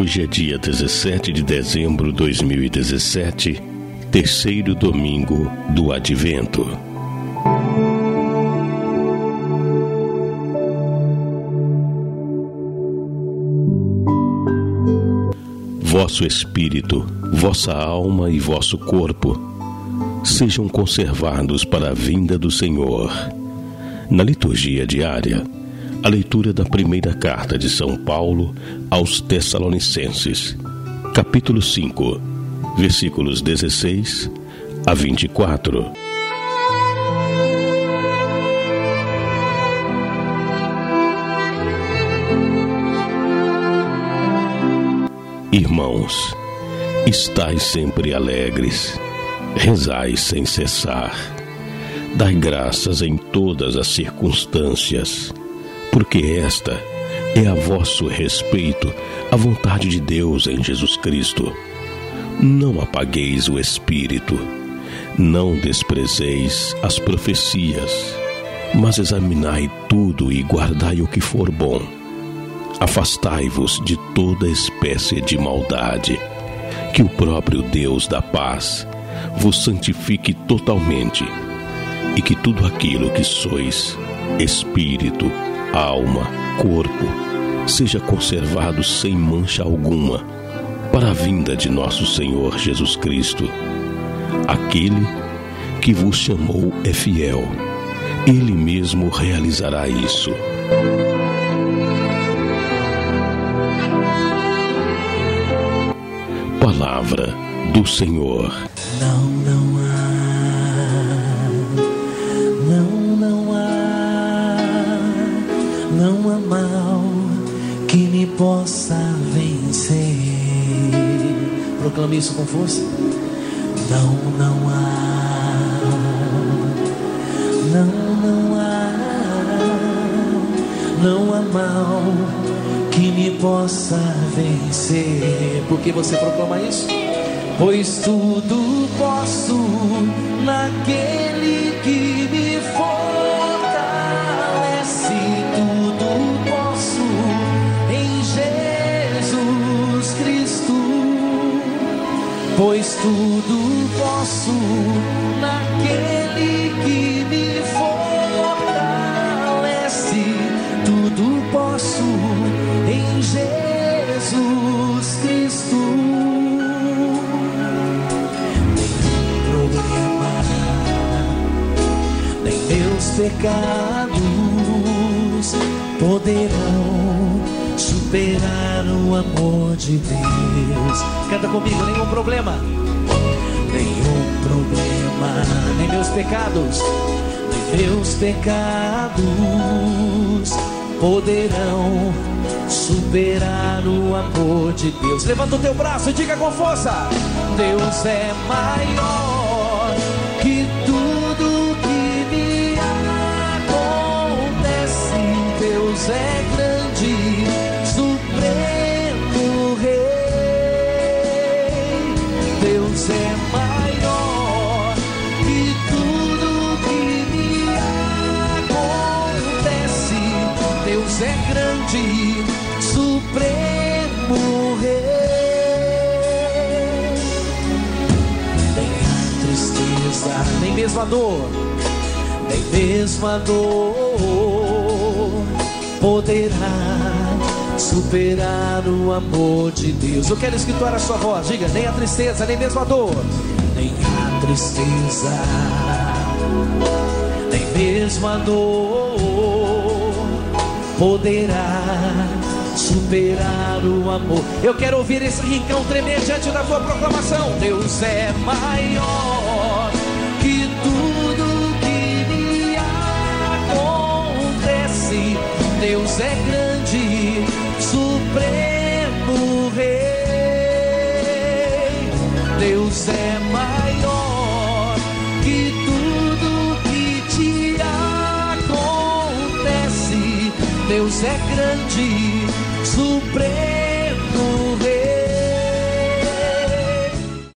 Hoje é dia 17 de dezembro de 2017, terceiro domingo do Advento. Vosso espírito, vossa alma e vosso corpo sejam conservados para a vinda do Senhor. Na liturgia diária, a leitura da primeira carta de São Paulo aos Tessalonicenses, capítulo 5, versículos 16 a 24. Irmãos, estais sempre alegres, rezai sem cessar, dai graças em todas as circunstâncias, porque esta é a vosso respeito a vontade de Deus em Jesus Cristo. Não apagueis o Espírito, não desprezeis as profecias, mas examinai tudo e guardai o que for bom. Afastai-vos de toda espécie de maldade, que o próprio Deus da paz vos santifique totalmente, e que tudo aquilo que sois, espírito, alma, corpo, seja conservado sem mancha alguma, para a vinda de nosso Senhor Jesus Cristo. Aquele que vos chamou é fiel, Ele mesmo realizará isso. Palavra do Senhor. Não há mal que me possa vencer. Proclame isso com força. Não há mal que me possa vencer. Por que você proclama isso? Pois tudo posso naquele que me fortalece. Tudo posso em Jesus Cristo. Pois tudo posso naquele que me fortalece. Tudo posso em Jesus Cristo. Nenhum problema, nem meus pecados poderão superar o amor de Deus. Canta comigo, nenhum problema, nem meus pecados poderão superar o amor de Deus. Levanta o teu braço e diga com força: Deus é maior que tudo que me acontece. Deus é grande, supremo rei. Deus é maior que tudo que me acontece. Deus é grande, supremo rei. Nem a tristeza, nem mesmo a dor poderá superar o amor de Deus. Eu quero escutar a sua voz, diga: nem a tristeza, nem mesmo a dor, nem a tristeza, nem mesmo a dor poderá superar o amor. Eu quero ouvir esse rincão tremer diante da tua proclamação. Deus é maior que tudo que me acontece. Deus é grande, supremo rei. Deus é maior que tudo que te acontece. Deus é grande, supremo